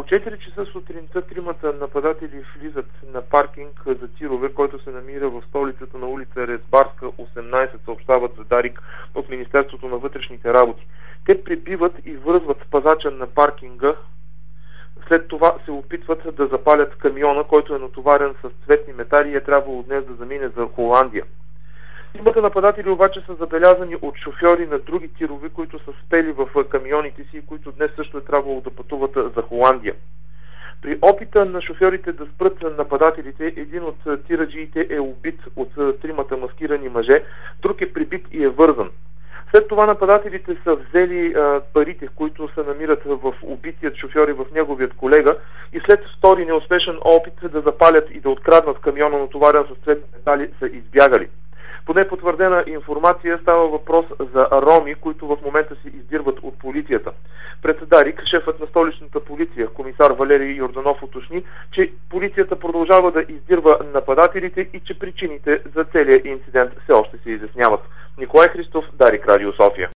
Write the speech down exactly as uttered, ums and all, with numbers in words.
четири часа сутринта тримата нападатели влизат на паркинг за тирове, който се намира в столицата на улица Резбарска, осемнайсет, съобщават за Дарик от Министерството на вътрешните работи. Те прибиват и връзват пазача на паркинга. След това се опитват да запалят камиона, който е натоварен с цветни метали и е трябвало днес да замине за Холандия. Тримата нападатели обаче са забелязани от шофьори на други тирове, които са спели в камионите си и които днес също е трябвало да пътуват за Холандия. При опита на шофьорите да спрат нападателите, един от тираджиите е убит от тримата маскирани мъже, друг е прибит и е вързан. След това нападателите са взели а, парите, които се намират в убитият шофьор и в неговият колега, и след втори неуспешен опит да запалят и да откраднат камиона, натоварен с цветни метали, са избягали. По непотвърдена информация става въпрос за роми, които в момента се издирват от полицията. Пред Дарик шефът на столичната полиция, комисар Валерий Йорданов, уточни, че полицията продължава да издирва нападателите и че причините за целия инцидент все още се изясняват. Николай Христов, Дарик, Радио София.